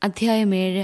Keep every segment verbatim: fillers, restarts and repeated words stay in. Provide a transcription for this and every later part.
അധ്യായം ഏഴ്.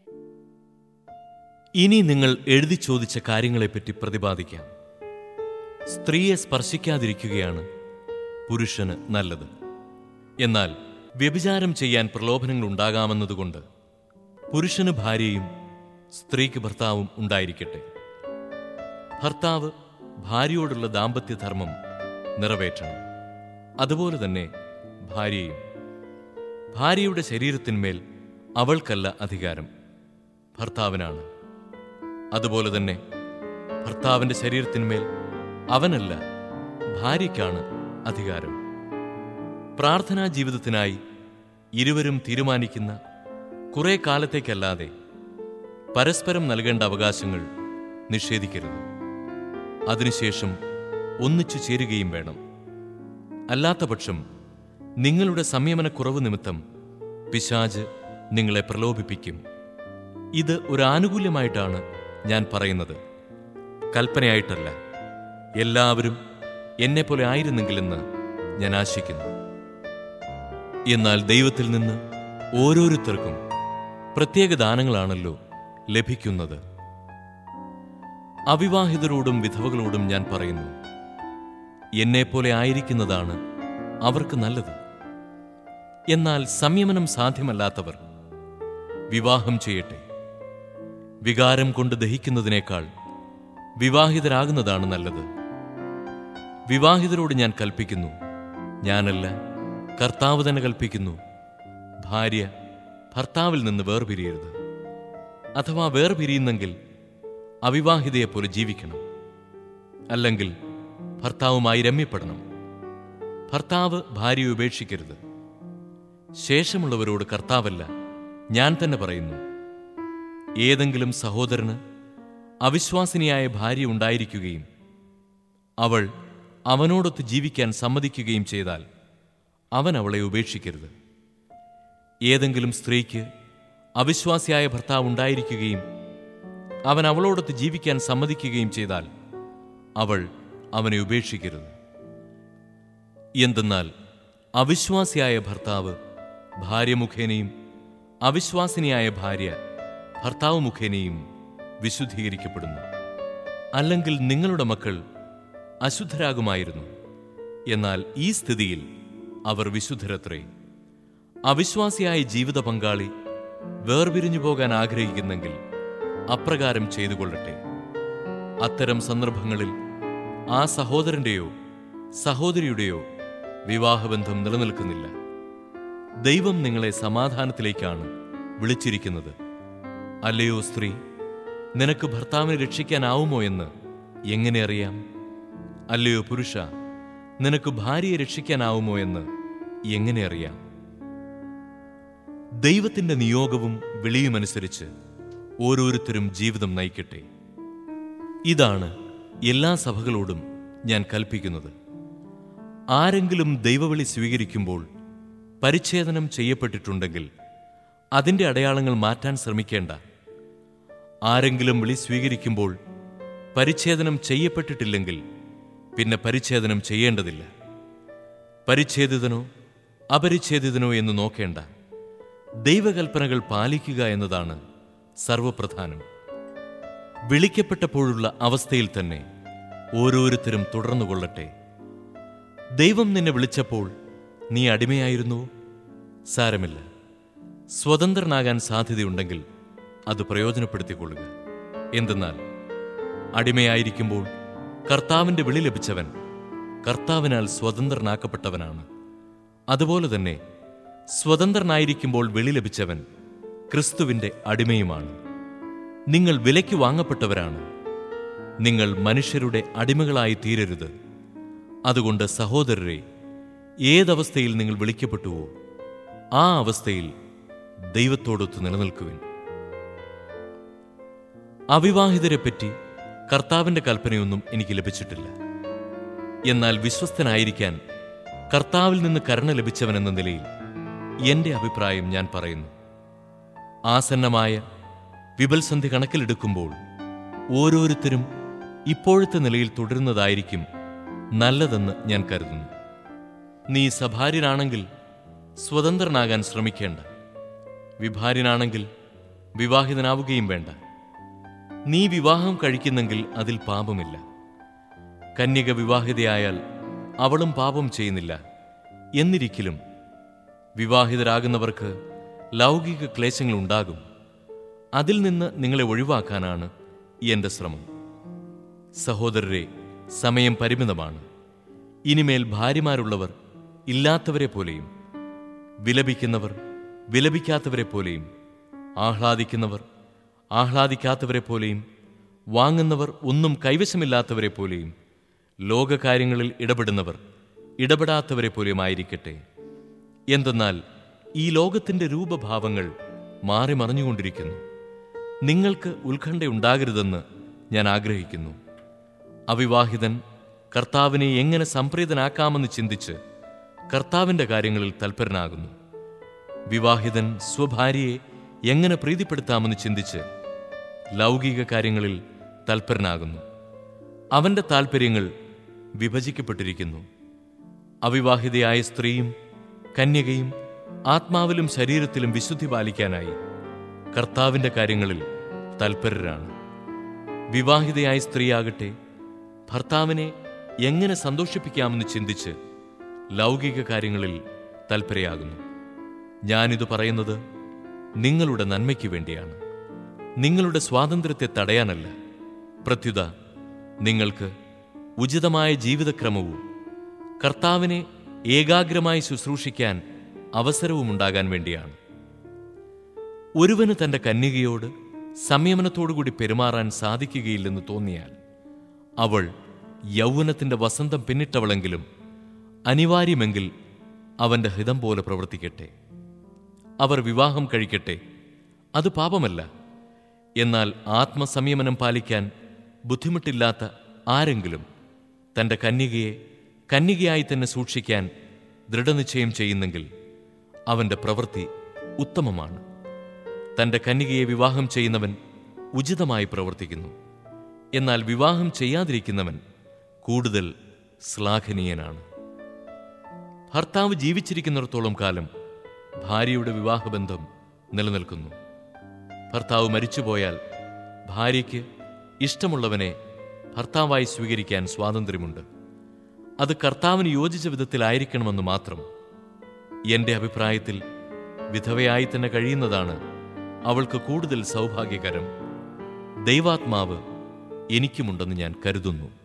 ഇനി നിങ്ങൾ എഴുതി ചോദിച്ച കാര്യങ്ങളെപ്പറ്റി പ്രതിപാദിക്കാം. സ്ത്രീയെ സ്പർശിക്കാതിരിക്കുകയാണ് പുരുഷന് നല്ലത്. എന്നാൽ വ്യഭിചാരം ചെയ്യാൻ പ്രലോഭനങ്ങൾ ഉണ്ടാകാമെന്നതുകൊണ്ട് പുരുഷന് ഭാര്യയും സ്ത്രീക്ക് ഭർത്താവും ഉണ്ടായിരിക്കട്ടെ. ഭർത്താവ് ഭാര്യയോടുള്ള ദാമ്പത്യധർമ്മം നിറവേറ്റണം. അതുപോലെ തന്നെ ഭാര്യയും. ഭാര്യയുടെ ശരീരത്തിന്മേൽ അവൾക്കല്ല അധികാരം, ഭർത്താവിനാണ്. അതുപോലെ തന്നെ ഭർത്താവിൻ്റെ ശരീരത്തിന്മേൽ അവനല്ല, ഭാര്യയ്ക്കാണ് അധികാരം. പ്രാർത്ഥനാ ജീവിതത്തിനായി ഇരുവരും തീരുമാനിക്കുന്ന കുറേ കാലത്തേക്കല്ലാതെ പരസ്പരം നൽകേണ്ട അവകാശങ്ങൾ നിഷേധിക്കരുത്. അതിനുശേഷം ഒന്നിച്ചു ചേരുകയും വേണം. അല്ലാത്തപക്ഷം നിങ്ങളുടെ സംയമനക്കുറവ് നിമിത്തം പിശാച് നിങ്ങളെ പ്രലോഭിപ്പിക്കും. ഇത് ഒരു ആനുകൂല്യമായിട്ടാണ് ഞാൻ പറയുന്നത്, കൽപ്പനയായിട്ടല്ല. എല്ലാവരും എന്നെപ്പോലെ ആയിരുന്നെങ്കിലെന്ന് ഞാൻ ആശിക്കുന്നു. എന്നാൽ ദൈവത്തിൽ നിന്ന് ഓരോരുത്തർക്കും പ്രത്യേക ദാനങ്ങളാണല്ലോ ലഭിക്കുന്നത്. അവിവാഹിതരോടും വിധവകളോടും ഞാൻ പറയുന്നു, എന്നെപ്പോലെ ആയിരിക്കുന്നതാണ് അവർക്ക് നല്ലത്. എന്നാൽ സംയമനം സാധ്യമല്ലാത്തവർ വിവാഹം ചെയ്യട്ടെ. വികാരം കൊണ്ട് ദഹിക്കുന്നതിനേക്കാൾ വിവാഹിതരാകുന്നതാണ് നല്ലത്. വിവാഹിതരോട് ഞാൻ കൽപ്പിക്കുന്നു, ഞാനല്ല, കർത്താവ് തന്നെ കൽപ്പിക്കുന്നു, ഭാര്യ ഭർത്താവിൽ നിന്ന് വേർപിരിയരുത്. അഥവാ വേർപിരിയുന്നെങ്കിൽ അവിവാഹിതയെപ്പോലെ ജീവിക്കണം. അല്ലെങ്കിൽ ഭർത്താവുമായി രമ്യപ്പെടണം. ഭർത്താവ് ഭാര്യയെ ഉപേക്ഷിക്കരുത്. ശേഷമുള്ളവരോട് കർത്താവല്ല, ഞാൻ തന്നെ പറയുന്നു, ഏതെങ്കിലും സഹോദരന് അവിശ്വാസിനിയായ ഭാര്യ ഉണ്ടായിരിക്കുകയും അവൾ അവനോടൊത്ത് ജീവിക്കാൻ സമ്മതിക്കുകയും ചെയ്താൽ അവൻ അവളെ ഉപേക്ഷിക്കരുത്. ഏതെങ്കിലും സ്ത്രീക്ക് അവിശ്വാസിയായ ഭർത്താവ് ഉണ്ടായിരിക്കുകയും അവൻ അവളോടൊത്ത് ജീവിക്കാൻ സമ്മതിക്കുകയും ചെയ്താൽ അവൾ അവനെ ഉപേക്ഷിക്കരുത്. എന്തെന്നാൽ അവിശ്വാസിയായ ഭർത്താവ് ഭാര്യ മുഖേനയും അവിശ്വാസിനിയായ ഭാര്യ ഭർത്താവ് മുഖേനയും വിശുദ്ധീകരിക്കപ്പെടുന്നു. അല്ലെങ്കിൽ നിങ്ങളുടെ മക്കൾ അശുദ്ധരാകുമായിരുന്നു. എന്നാൽ ഈ സ്ഥിതിയിൽ അവർ വിശുദ്ധരത്രേ. അവിശ്വാസിയായ ജീവിത പങ്കാളി വേർപിരിഞ്ഞു പോകാൻ ആഗ്രഹിക്കുന്നെങ്കിൽ അപ്രകാരം ചെയ്തുകൊള്ളട്ടെ. അത്തരം സന്ദർഭങ്ങളിൽ ആ സഹോദരന്റെയോ സഹോദരിയുടെയോ വിവാഹബന്ധം നിലനിൽക്കുന്നില്ല. ദൈവം നിങ്ങളെ സമാധാനത്തിലേക്കാണ് വിളിച്ചിരിക്കുന്നത്. അല്ലയോ സ്ത്രീ, നിനക്ക് ഭർത്താവിനെ രക്ഷിക്കാനാവുമോ എന്ന് എങ്ങനെ അറിയാം? അല്ലയോ പുരുഷ, നിനക്ക് ഭാര്യയെ രക്ഷിക്കാനാവുമോ എന്ന് എങ്ങനെ അറിയാം? ദൈവത്തിന്റെ നിയോഗവും വിളിയുമനുസരിച്ച് ഓരോരുത്തരും ജീവിതം നയിക്കട്ടെ. ഇതാണ് എല്ലാ സഭകളോടും ഞാൻ കൽപ്പിക്കുന്നത്. ആരെങ്കിലും ദൈവവിളി സ്വീകരിക്കുമ്പോൾ പരിച്ഛേദനം ചെയ്യപ്പെട്ടിട്ടുണ്ടെങ്കിൽ അതിൻ്റെ അടയാളങ്ങൾ മാറ്റാൻ ശ്രമിക്കേണ്ട. ആരെങ്കിലും വിളി സ്വീകരിക്കുമ്പോൾ പരിച്ഛേദനം ചെയ്യപ്പെട്ടിട്ടില്ലെങ്കിൽ പിന്നെ പരിച്ഛേദനം ചെയ്യേണ്ടതില്ല. പരിച്ഛേദിതനോ അപരിച്ഛേദിതനോ എന്ന് നോക്കേണ്ട. ദൈവകൽപ്പനകൾ പാലിക്കുക എന്നതാണ് സർവപ്രധാനം. വിളിക്കപ്പെട്ടപ്പോഴുള്ള അവസ്ഥയിൽ തന്നെ ഓരോരുത്തരും തുടർന്നുകൊള്ളട്ടെ. ദൈവം നിന്നെ വിളിച്ചപ്പോൾ നീ അടിമയായിരുന്നുവോ? സാരമില്ല. സ്വതന്ത്രനാകാൻ സാധ്യതയുണ്ടെങ്കിൽ അത് പ്രയോജനപ്പെടുത്തിക്കൊള്ളുക. എന്തെന്നാൽ അടിമയായിരിക്കുമ്പോൾ കർത്താവിൻ്റെ വിളി ലഭിച്ചവൻ കർത്താവിനാൽ സ്വതന്ത്രനാക്കപ്പെട്ടവനാണ്. അതുപോലെ തന്നെ സ്വതന്ത്രനായിരിക്കുമ്പോൾ വിളി ലഭിച്ചവൻ ക്രിസ്തുവിൻ്റെ അടിമയുമാണ്. നിങ്ങൾ വിലയ്ക്ക് വാങ്ങപ്പെട്ടവരാണ്. നിങ്ങൾ മനുഷ്യരുടെ അടിമകളായി തീരരുത്. അതുകൊണ്ട് സഹോദരരെ, ഏതവസ്ഥയിൽ നിങ്ങൾ വിളിക്കപ്പെട്ടുവോ ആ അവസ്ഥയിൽ ദൈവത്തോടൊത്ത് നിലനിൽക്കുവിൻ. അവിവാഹിതരെപ്പറ്റി കർത്താവിൻ്റെ കൽപ്പനയൊന്നും എനിക്ക് ലഭിച്ചിട്ടില്ല. എന്നാൽ വിശ്വസ്തനായിരിക്കാൻ കർത്താവിൽ നിന്ന് കരുണ ലഭിച്ചവനെന്ന നിലയിൽ എൻ്റെ അഭിപ്രായം ഞാൻ പറയുന്നു. ആസന്നമായ വിപൽസന്ധി കണക്കിലെടുക്കുമ്പോൾ ഓരോരുത്തരും ഇപ്പോഴത്തെ നിലയിൽ തുടരുന്നതായിരിക്കും നല്ലതെന്ന് ഞാൻ കരുതുന്നു. നീ സഭാര്യനാണെങ്കിൽ സ്വതന്ത്രനാകാൻ ശ്രമിക്കേണ്ട. വിഭാര്യനാണെങ്കിൽ വിവാഹിതനാവുകയും വേണ്ട. നീ വിവാഹം കഴിക്കുന്നെങ്കിൽ അതിൽ പാപമില്ല. കന്യക വിവാഹിതയായാൽ അവളും പാപം ചെയ്യുന്നില്ല. എന്നിരിക്കലും വിവാഹിതരാകുന്നവർക്ക് ലൗകിക ക്ലേശങ്ങൾ ഉണ്ടാകും. അതിൽ നിന്ന് നിങ്ങളെ ഒഴിവാക്കാനാണ് എൻ്റെ ശ്രമം. സഹോദരരെ, സമയം പരിമിതമാണ്. ഇനിമേൽ ഭാര്യമാരുള്ളവർ ഇല്ലാത്തവരെ പോലെയും, വിലപിക്കുന്നവർ വിലപിക്കാത്തവരെ പോലെയും, ആഹ്ലാദിക്കുന്നവർ ആഹ്ലാദിക്കാത്തവരെ പോലെയും, വാങ്ങുന്നവർ ഒന്നും കൈവശമില്ലാത്തവരെ പോലെയും, ലോകകാര്യങ്ങളിൽ ഇടപെടുന്നവർ ഇടപെടാത്തവരെ പോലെയും ആയിരിക്കട്ടെ. എന്തെന്നാൽ ഈ ലോകത്തിൻ്റെ രൂപഭാവങ്ങൾ മാറി മറിഞ്ഞുകൊണ്ടിരിക്കുന്നു. നിങ്ങൾക്ക് ഉത്കണ്ഠയുണ്ടാകരുതെന്ന് ഞാൻ ആഗ്രഹിക്കുന്നു. അവിവാഹിതൻ കർത്താവിനെ എങ്ങനെ സംപ്രീതനാക്കാമെന്ന് ചിന്തിച്ച് കർത്താവിൻ്റെ കാര്യങ്ങളിൽ തൽപരനാകുന്നു. വിവാഹിതൻ സ്വഭാര്യയെ എങ്ങനെ പ്രീതിപ്പെടുത്താമെന്ന് ചിന്തിച്ച് ലൗകിക കാര്യങ്ങളിൽ തൽപരനാകുന്നു. അവൻ്റെ താൽപ്പര്യങ്ങൾ വിഭജിക്കപ്പെട്ടിരിക്കുന്നു. അവിവാഹിതയായ സ്ത്രീയും കന്യകയും ആത്മാവിലും ശരീരത്തിലും വിശുദ്ധി പാലിക്കാനായി കർത്താവിൻ്റെ കാര്യങ്ങളിൽ തൽപരരാണ്. വിവാഹിതയായ സ്ത്രീയാകട്ടെ ഭർത്താവിനെ എങ്ങനെ സന്തോഷിപ്പിക്കാമെന്ന് ചിന്തിച്ച് ലൗകിക കാര്യങ്ങളിൽ തൽപരയാകുന്നു. ഞാനിത് പറയുന്നത് നിങ്ങളുടെ നന്മയ്ക്ക് വേണ്ടിയാണ്, നിങ്ങളുടെ സ്വാതന്ത്ര്യത്തെ തടയാനല്ല. പ്രത്യുത നിങ്ങൾക്ക് ഉചിതമായ ജീവിതക്രമവും കർത്താവിനെ ഏകാഗ്രമായി ശുശ്രൂഷിക്കാൻ അവസരവുമുണ്ടാകാൻ വേണ്ടിയാണ്. ഒരുവന് തൻ്റെ കന്യകയോട് സംയമനത്തോടുകൂടി പെരുമാറാൻ സാധിക്കുകയില്ലെന്ന് തോന്നിയാൽ അവൾ യൗവനത്തിൻ്റെ വസന്തം പിന്നിട്ടവളെങ്കിലും അനിവാര്യമെങ്കിൽ അവൻ്റെ ഹിതം പോലെ പ്രവർത്തിക്കട്ടെ. അവർ വിവാഹം കഴിക്കട്ടെ, അത് പാപമല്ല. എന്നാൽ ആത്മസംയമനം പാലിക്കാൻ ബുദ്ധിമുട്ടില്ലാത്ത ആരെങ്കിലും തൻ്റെ കന്യകയെ കന്യകയായി തന്നെ സൂക്ഷിക്കാൻ ദൃഢനിശ്ചയം ചെയ്യുന്നെങ്കിൽ അവൻ്റെ പ്രവൃത്തി ഉത്തമമാണ്. തൻ്റെ കന്യകയെ വിവാഹം ചെയ്യുന്നവൻ ഉചിതമായി പ്രവർത്തിക്കുന്നു. എന്നാൽ വിവാഹം ചെയ്യാതിരിക്കുന്നവൻ കൂടുതൽ ശ്ലാഘനീയനാണ്. ഭർത്താവ് ജീവിച്ചിരിക്കുന്നിടത്തോളം കാലം ഭാര്യയുടെ വിവാഹബന്ധം നിലനിൽക്കുന്നു. ഭർത്താവ് മരിച്ചുപോയാൽ ഭാര്യയ്ക്ക് ഇഷ്ടമുള്ളവനെ ഭർത്താവായി സ്വീകരിക്കാൻ സ്വാതന്ത്ര്യമുണ്ട്. അത് കർത്താവിന് യോജിച്ച വിധത്തിലായിരിക്കണമെന്ന് മാത്രം. എൻ്റെ അഭിപ്രായത്തിൽ വിധവയായി തന്നെ കഴിയുന്നതാണ് അവൾക്ക് കൂടുതൽ സൗഭാഗ്യകരം. ദൈവാത്മാവ് എനിക്കുമുണ്ടെന്ന് ഞാൻ കരുതുന്നു.